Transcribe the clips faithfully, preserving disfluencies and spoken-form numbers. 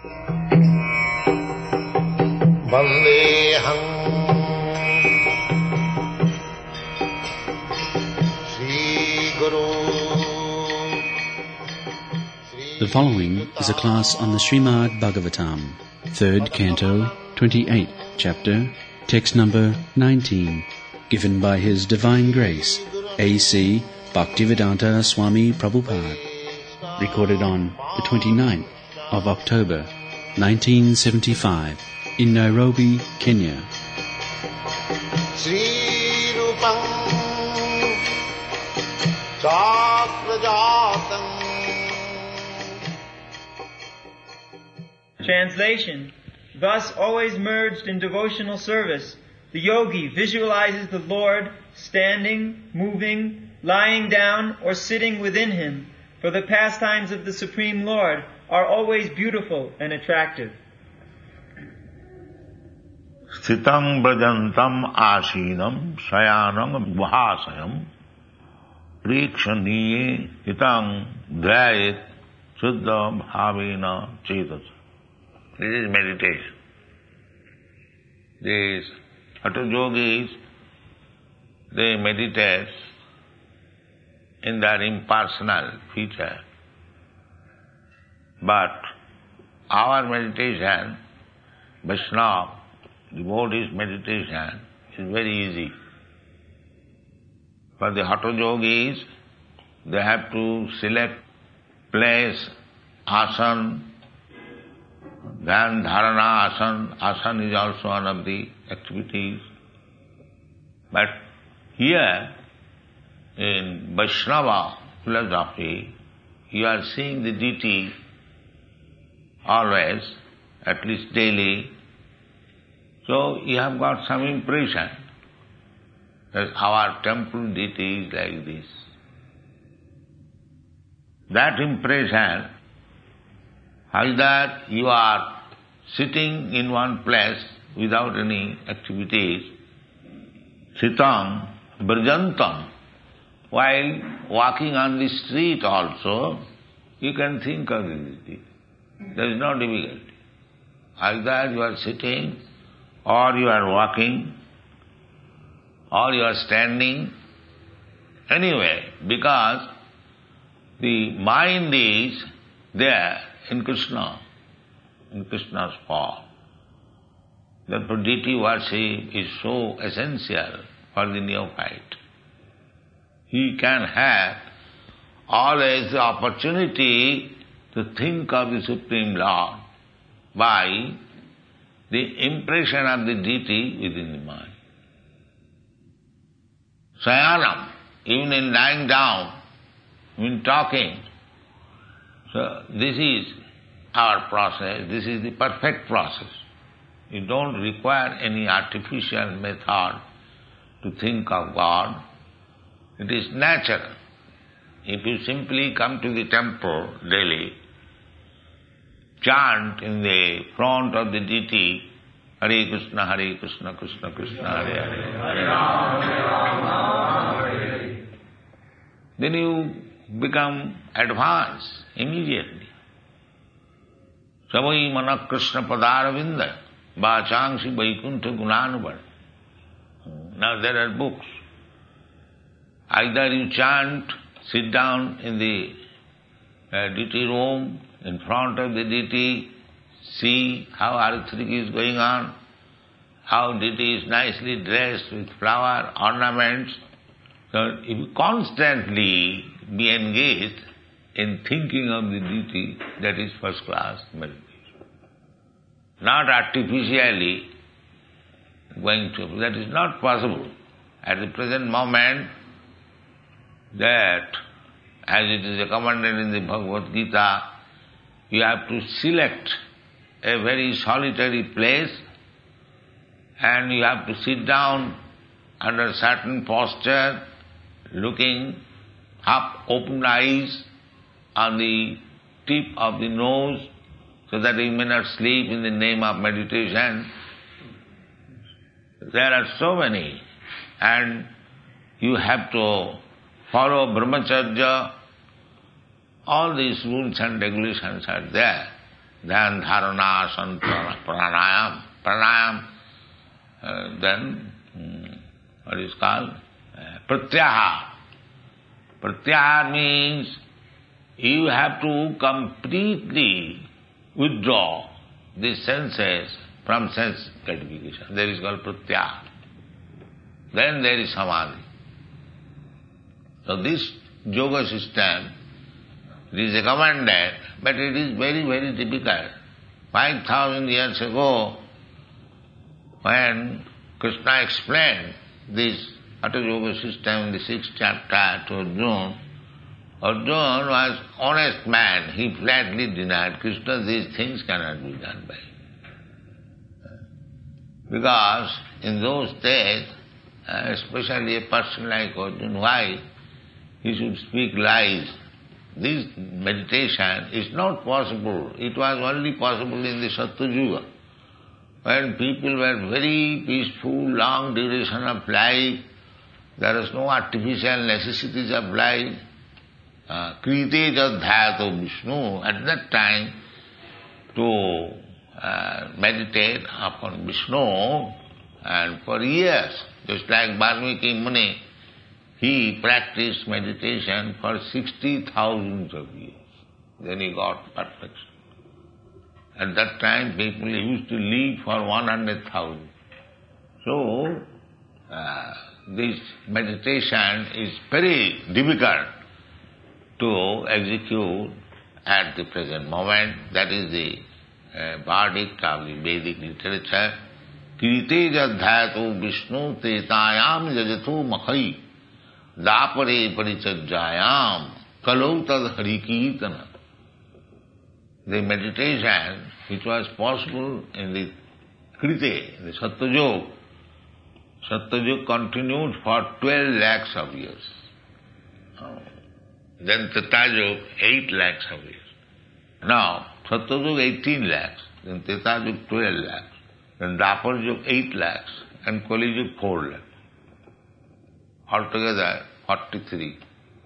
Vandeham Sri Guru. The following is a class on the Srimad Bhagavatam, third canto, twenty-eighth chapter, text number nineteen, given by His Divine Grace, A C Bhaktivedanta Swami Prabhupada, recorded on the twenty-ninth of October, nineteen seventy-five, in Nairobi, Kenya. Sri Rupam Chakrajatam. Translation. Thus, always merged in devotional service, the yogi visualizes the Lord standing, moving, lying down, or sitting within him, for the pastimes of the Supreme Lord are always beautiful and attractive. Sthitam brajantam asinam sayanam vahasayam prekshaniye hitang dhyayet suddha bhavena chetas. This is meditation. These Hatha yogis, they meditate in their impersonal feature. But our meditation, Vaishnava, devotees' meditation, is very easy. For the Hatha yogis, they have to select place, asana, then dharana asana. Asana is also one of the activities. But here, in Vaishnava philosophy, you are seeing the deity always, at least daily. So you have got some impression that our temple deity is like this. That impression is that you are sitting in one place without any activities, sitam brajantam. While walking on the street also, you can think of the deity. There is no difficulty. Either you are sitting, or you are walking, or you are standing, anyway, because the mind is there in Krishna, in Krishna's form. Therefore deity worship is so essential for the neophyte. He can have always the opportunity to think of the Supreme Lord by the impression of the deity within the mind. Sayanam, even in lying down, in talking. So this is our process, this is the perfect process. You don't require any artificial method to think of God. It is natural. If you simply come to the temple daily, chant in the front of the deity, Hare Krishna, Hare Krishna, Krishna Krishna, Hare Hare, Hare Rama, Hare Rama, Hare Hare. Then you become advanced immediately. Savai mana Krishna padaravinda, vachangsi vaikuntha gunanubar. Now there are books. Either you chant, sit down in the uh, deity room, in front of the deity, see how arithmetic is going on, how deity is nicely dressed with flower, ornaments. So if you constantly be engaged in thinking of the deity, that is first class meditation. Not artificially going to, that is not possible. At the present moment, that, as it is recommended in the Bhagavad Gita, you have to select a very solitary place and you have to sit down under a certain posture, looking up, open eyes, on the tip of the nose, so that you may not sleep in the name of meditation. There are so many, and you have to follow brahmacharya. All these rules and regulations are there. dhyan, dharana, asana, pranayam, pranayam, uh, then um, what is called? Uh, pratyahara. Pratyahara means you have to completely withdraw the senses from sense gratification. That is called pratyahara. Then there is samadhi. So this yoga system, it is recommended, but it is very, very difficult. Five thousand years ago, when Krishna explained this Hatha Yoga system in the sixth chapter to Arjuna, Arjuna was honest man. He flatly denied, Krishna, these things cannot be done by him. Because in those days, especially a person like Arjuna, why he should speak lies? This meditation is not possible. It was only possible in the Satya Yuga, when people were very peaceful, long duration of life. There was no artificial necessities of life. Krite jadhyato Vishnu. At that time, to uh, meditate upon Vishnu, and for years, just like Valmiki Muni, he practiced meditation for sixty thousand of years. Then he got perfection. At that time, people used to live for one hundred thousand. So, uh, this meditation is very difficult to execute at the present moment. That is the uh, verdict of the Vedic literature. Krite jadhyato Vishnu tetayam jajato makhai dapare parichajayam kalau tad harikirtana. The meditation which was possible in the Krite, in the Satya Yuga, Satya Yuga continued for twelve lakhs of years. Then Treta Yuga, eight lakhs of years. Now, Satya Yuga, eighteen lakhs, then Treta Yuga, twelve lakhs, then Dwapar Yuga, eight lakhs, and Kali Yuga, four lakhs. Altogether, forty-three.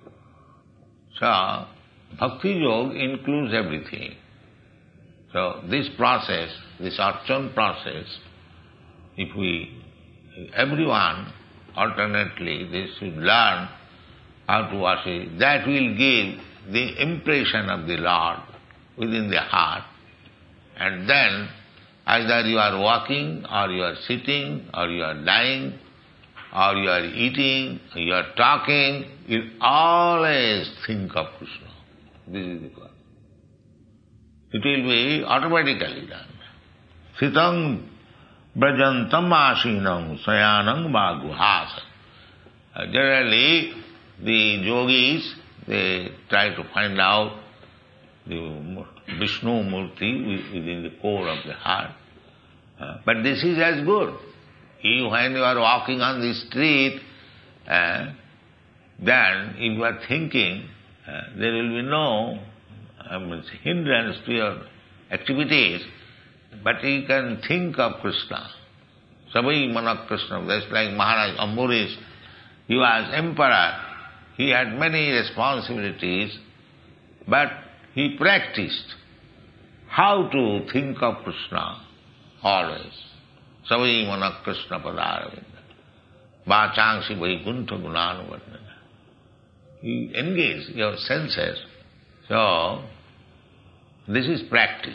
So, Bhakti Yoga includes everything. So, this process, this archan process, if we, everyone, alternately, they should learn how to worship, that will give the impression of the Lord within the heart. And then, either you are walking, or you are sitting, or you are lying, or you are eating, or you are talking, you always think of Krishna. This is the cause. It will be automatically done. Sitang brajantam asinam sayanam vaguhasa. Generally, the yogis, they try to find out the Vishnu Murti within the core of the heart. Uh, but this is as good. You, when you are walking on the street, uh, then if you are thinking, uh, there will be no I mean, hindrance to your activities, but you can think of Krishna. Sabai Manak Krishna, that's like Maharaj Ambarish. He was emperor. He had many responsibilities, but he practiced how to think of Krishna always. Sabai Manak Krishna Padaravinda. Vachangsi Vaikuntha Gunanuvardhana. You engage your senses. So, this is practice.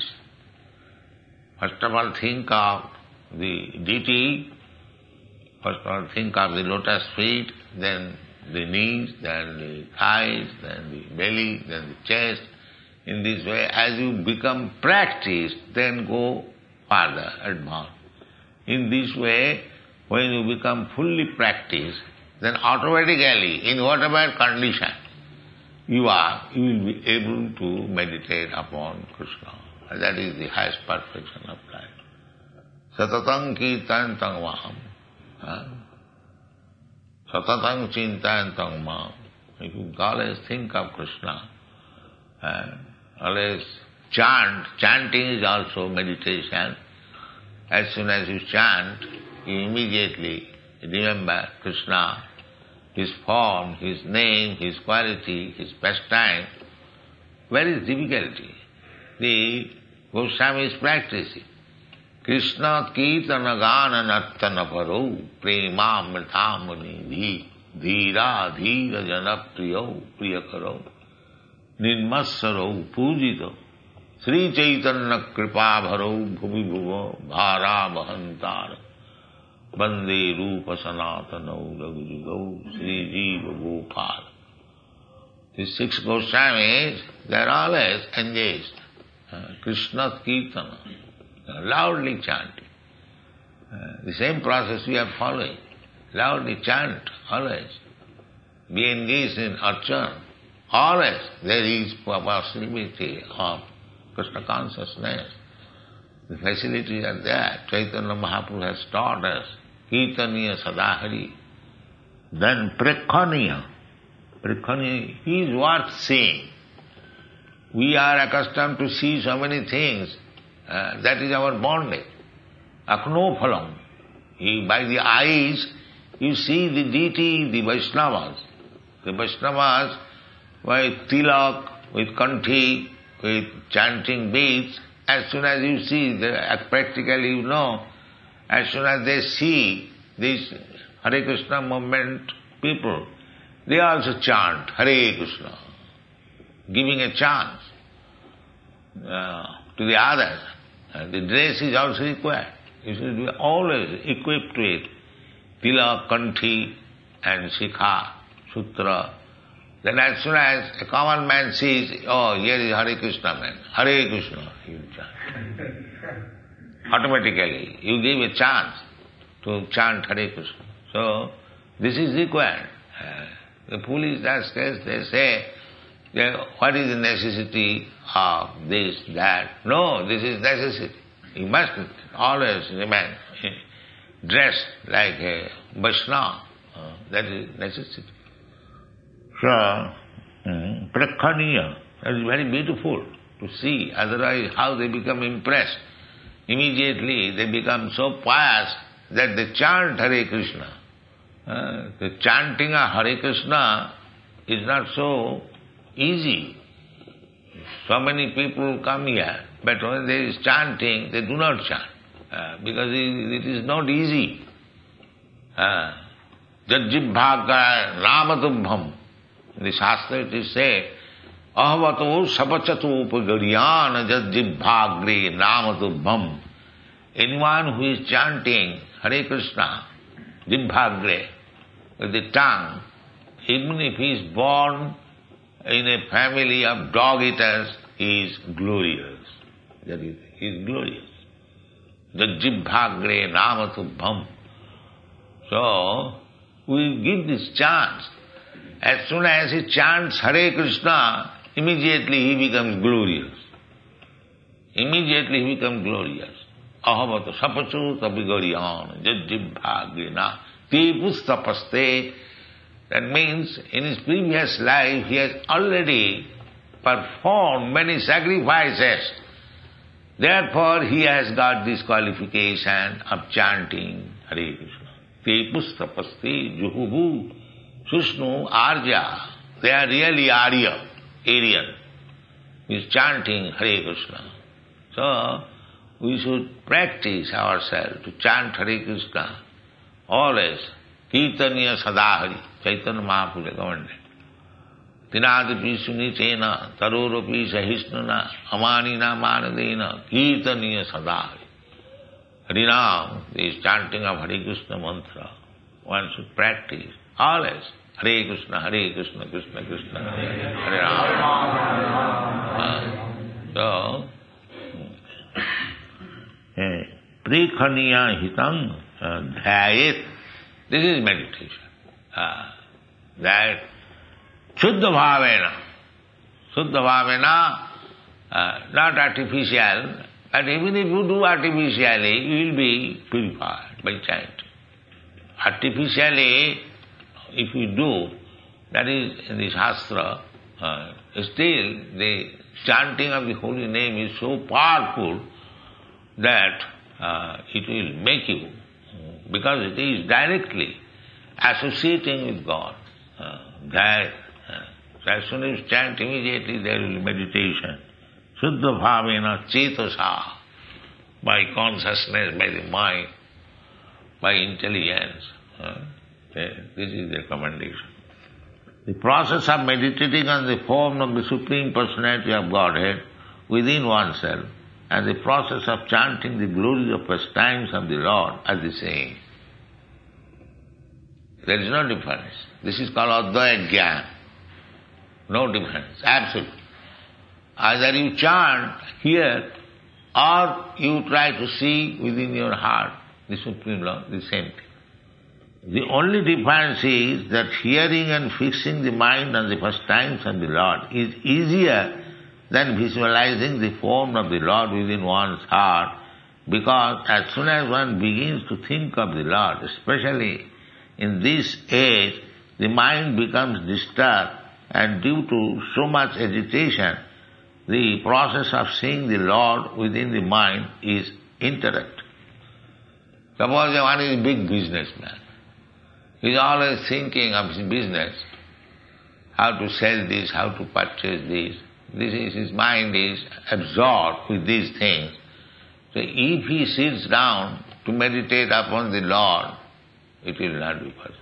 First of all, think of the deity. First of all, think of the lotus feet, then the knees, then the thighs, then the belly, then the chest. In this way, as you become practiced, then go further, advance. In this way, when you become fully practiced, then automatically, in whatever condition you are, you will be able to meditate upon Krishna. And that is the highest perfection of life. Satatang kirtantam mam. Satatang chintantam mam. If you always think of Krishna, and always chant, chanting is also meditation. As soon as you chant, you immediately remember Krishna, His form, His name, His quality, His pastime. Where is difficulty? The Goswami is practicing. Krishna kirtana gana nartana paro premamritamani dhi dhira dhira janapriyo priyakaro nirmassaro pujito Sri Chaitanya kripa bharo bhuvi bhuva bhara bhantara Bande Rupa Sanatano Raghujugo Sri Jiva Gopal. These six Goswamis, they are always engaged. Uh, Krishna's Kirtana, uh, loudly chanting. Uh, the same process we are following. Loudly chant, always. Be engaged in archan. Always there is possibility of Krishna consciousness. The facilities are there. Chaitanya Mahaprabhu has taught us Kirtaniya Sadahari. Then Prekhaniya. Prekhaniya is worth seeing. We are accustomed to see so many things. Uh, that is our bondage. Aknophalam. By the eyes, you see the deity, the Vaishnavas. The Vaishnavas with tilak, with kanthi, with chanting beads. As soon as you see, the, practically you know, as soon as they see this Hare Krishna movement people, they also chant Hare Krishna, giving a chance uh, to the others. And the dress is also required. You should be always equipped with tilak, kanthi and shikha, sutra. Then as soon as a common man sees, oh, here is Hare Krishna man, Hare Krishna, he will chant. Automatically, you give a chance to chant Hare Krishna. So, this is required. Uh, the foolish rascals, they say, they, what is the necessity of this, that? No, this is necessity. You must always remain dressed like a Vaishnava. Uh, that is necessity. So, um, Prakhaniya, that is very beautiful to see. Otherwise, how they become impressed. Immediately they become so pious that they chant Hare Krishna. Uh, the chanting of Hare Krishna is not so easy. So many people come here, but when there is chanting, they do not chant. Uh, because it, it is not easy. Uh, Jajjibhaga Ramatubham. In the Shastra it is said, Ahavato sapachatu upagariyan jajjibhagre namatubham. Anyone who is chanting Hare Krishna, jibhagre, with the tongue, even if he is born in a family of dog-eaters, he is glorious. That is, he is glorious. Jajjibhagre namatubham. So, we give this chance. As soon as he chants Hare Krishna, immediately he becomes glorious. Immediately he becomes glorious. Ahavata sapachu tabigariyan jajjibhagrina tepustapaste. That means in his previous life he has already performed many sacrifices. Therefore he has got this qualification of chanting Hare Krishna. Tepustapaste juhubu Sushnu, Arya, they are really Arya, Aryan, is chanting Hare Krishna. So, we should practice ourselves to chant Hare Krishna always. Kirtaniya Sadahari, Chaitanya Mahaprabhu recommended. Tinadapi sunitena, tarorapi sahisnuna, amanina manadena, Kirtaniya Sadahari. Harinam, this chanting of Hare Krishna mantra, one should practice always. Hare Krishna, Hare Krishna, Krishna Krishna, Hare Hare Rama. So, Prekhaniya hitam dhyayet. This is meditation. Uh, that Shuddha Bhavena, Shuddha Bhavena, uh, not artificial, but even if you do artificially, you will be purified by chanting. Artificially, if you do, that is in the Shastra, uh, still the chanting of the holy name is so powerful that uh, it will make you, because it is directly associating with God. Uh, that, uh, so as soon as you chant, immediately there will be meditation. Shuddha bhavena cetasa, by consciousness, by the mind, by intelligence. Uh, this is the recommendation. The process of meditating on the form of the Supreme Personality of Godhead within oneself and the process of chanting the glories of pastimes of the Lord are the same. There is no difference. This is called Advaya Jnana. No difference, absolute. Either you chant here or you try to see within your heart the Supreme Lord, the same thing. The only difference is that hearing and fixing the mind on the pastimes of the Lord is easier than visualizing the form of the Lord within one's heart, because as soon as one begins to think of the Lord, especially in this age, the mind becomes disturbed, and due to so much agitation, the process of seeing the Lord within the mind is interrupted. Suppose one is a big businessman. He is always thinking of his business, how to sell this, how to purchase this. This is, his mind is absorbed with these things. So if he sits down to meditate upon the Lord, it will not be possible.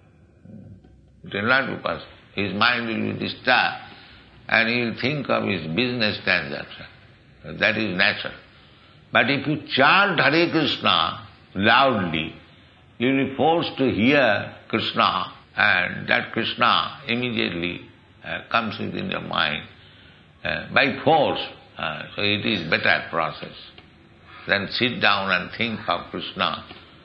It will not be possible. His mind will be disturbed and he will think of his business transaction. That is natural. But if you chant Hare Krishna loudly, you will be forced to hear Krishna, and that Krishna immediately uh, comes within your mind uh, by force. Uh, so it is better process than sit down and think of Krishna.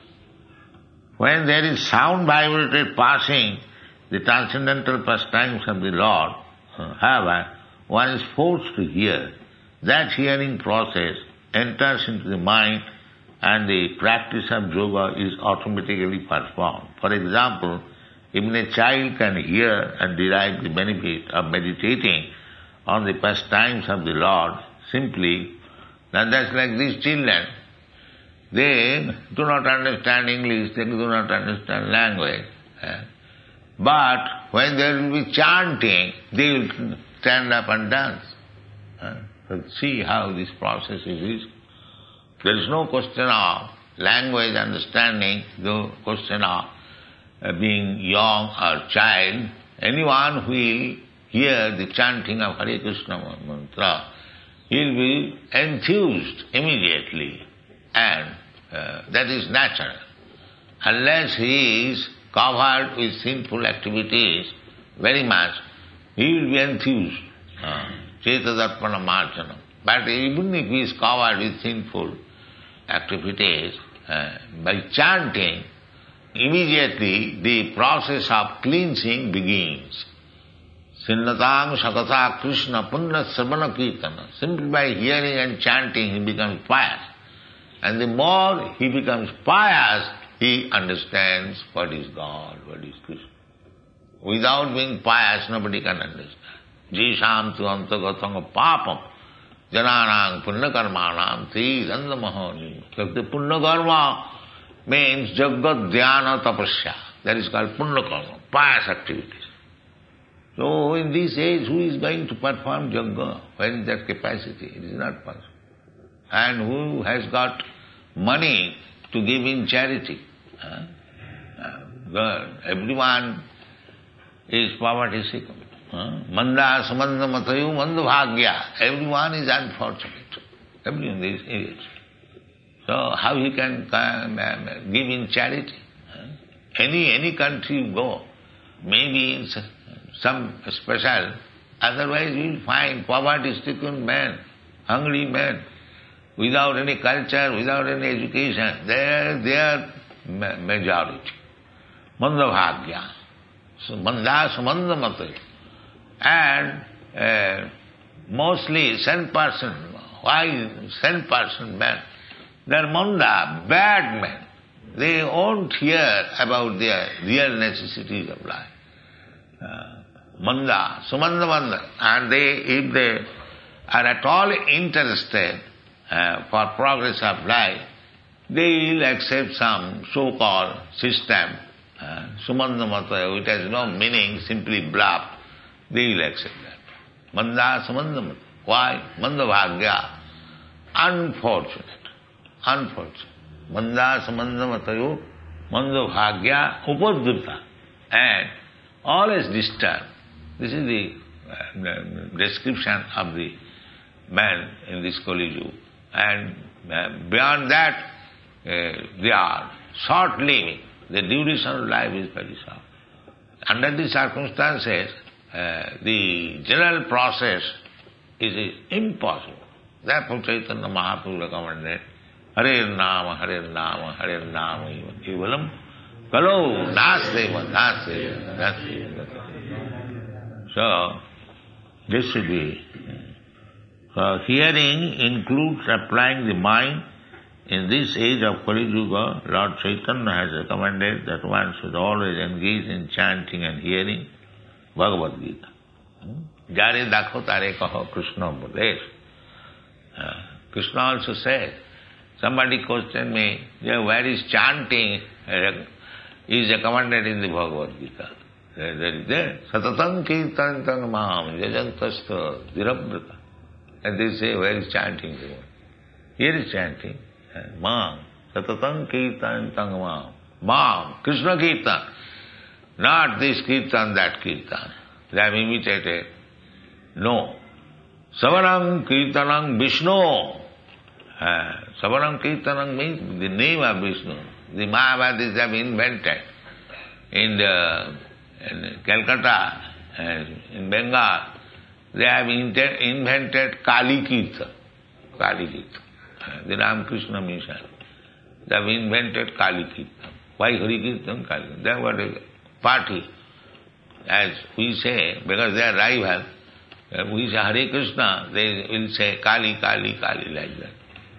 When there is sound vibrated passing the transcendental pastimes of the Lord, uh, however, one is forced to hear. That hearing process enters into the mind and the practice of yoga is automatically performed. For example, even a child can hear and derive the benefit of meditating on the pastimes of the Lord simply. And that's like these children. They do not understand English, they do not understand language. Eh? But when they will be chanting, they will stand up and dance. Eh? So see how this process is. There is no question of language understanding, no question of uh, being young or child. Anyone who will hear the chanting of Hare Krishna mantra, he will be enthused immediately, and uh, that is natural. Unless he is covered with sinful activities very much, he will be enthused. Chetadarpana marjanam. But even if he is covered with sinful activities, uh, by chanting, immediately the process of cleansing begins. Sinnatang sakata Krishna punna sarvana kirtana. Simply by hearing and chanting he becomes pious. And the more he becomes pious, he understands what is God, what is Krishna. Without being pious, nobody can understand. Jisham tu antagatanga papam jananang punna karmanam tri dandamahani. So the punna karma means jagat dhyana tapasya. That is called punna karma, pious activities. So in this age, who is going to perform jagga? Where is that capacity? It is not possible. And who has got money to give in charity? Huh? Uh, everyone is poverty-stricken. Huh? Manda samanda matayu manda bhagya. Everyone is unfortunate. Everyone is idiot. So how he can uh, give in charity? Huh? Any any country you go, maybe in some special, otherwise you will find poverty-stricken men, hungry men, without any culture, without any education. They are, they are ma- majority. Manda bhagya. So manda samanda matayu. And uh, mostly saint person, why saint person men? They are manda, bad men. They won't hear about their real necessities of life. Uh, Manda, sumanda manda. And they, if they are at all interested uh, for progress of life, they will accept some so-called system, uh, sumanda mata, which has no meaning, simply bluff. They will accept that. Manda, sumanda mata. Why? Mandabhagya. Unfortunate. Unfortunate. Mandas mandamatayo mandabhagya upadrita. And always disturbed. This is the uh, description of the man in this Kali Yuga. And uh, beyond that, uh, they are short living. The duration of life is very short. Under these circumstances, uh, the general process is impossible. Therefore Chaitanya Mahaprabhu recommended Hare Nama, Hare Nama, Hare Nama, Kevalam, Kalo, Nasdeva, Nasdeva, Nasdeva. So, this should be. So, hearing includes applying the mind. In this age of Kali Yuga, Lord Chaitanya has recommended that one should always engage in chanting and hearing Bhagavad Gita. Jare dakho tare kaho Krishna Buddhesh. Krishna also said, somebody questioned me, where is chanting is recommended in the Bhagavad Gita? There is there. Satatam kirtantam maham jajantasta dhirabrata. And they say, where is chanting? Here is chanting. Mam, satatam kirtantam maham. Mam, Krishna kirtan. Not this kirtan, that kirtan. They have imitated. No. Savanam kirtanam Vishnu. Uh, Savanam kirtanam means the name of Vishnu. The Mahabharats have invented. In, the, in Calcutta, uh, in Bengal, they have inter- invented Kali Kirtan. Kali Kirtan. Uh, the Ramakrishna Mission. They have invented Kali Kirtan. Why Hari Kirtan? Kali Kirtan. They have got a party. As we say, because they are rival, uh, we say Hare Krishna, they will say Kali, Kali, Kali, like that.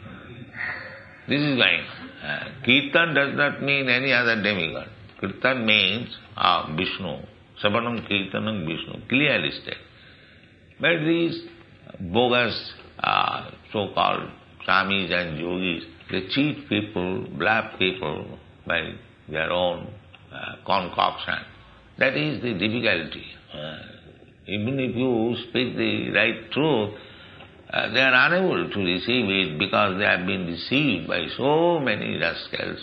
This is going on. Uh, Kirtan does not mean any other demigod. Kirtan means uh, Vishnu. Savanam Kirtanam Vishnu. Clearly stated. But these bogus uh, so-called Swamis and Yogis, they cheat people, bluff people by their own uh, concoction. That is the difficulty. Uh, even if you speak the right truth, uh, they are unable to receive it because they have been deceived by so many rascals.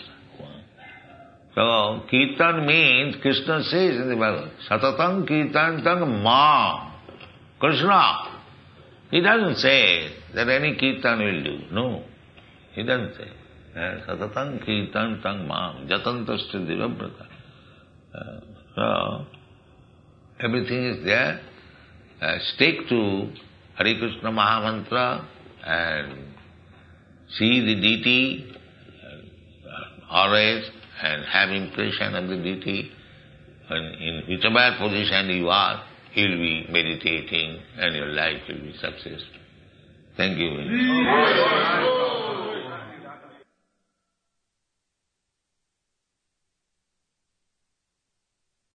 So, Kirtan means, Krishna says in the Bhagavad, Satatam Kirtantam Ma, Krishna. He doesn't say that any Kirtan will do. No, he doesn't say. Satatam Kirtantam Ma, Jatantasya Divabrata. So, everything is there. Uh, stick to Hare Krishna Mahamantra and see the deity uh, always and have impression of the deity. And in whichever position you are, you will be meditating and your life will be successful. Thank you very much.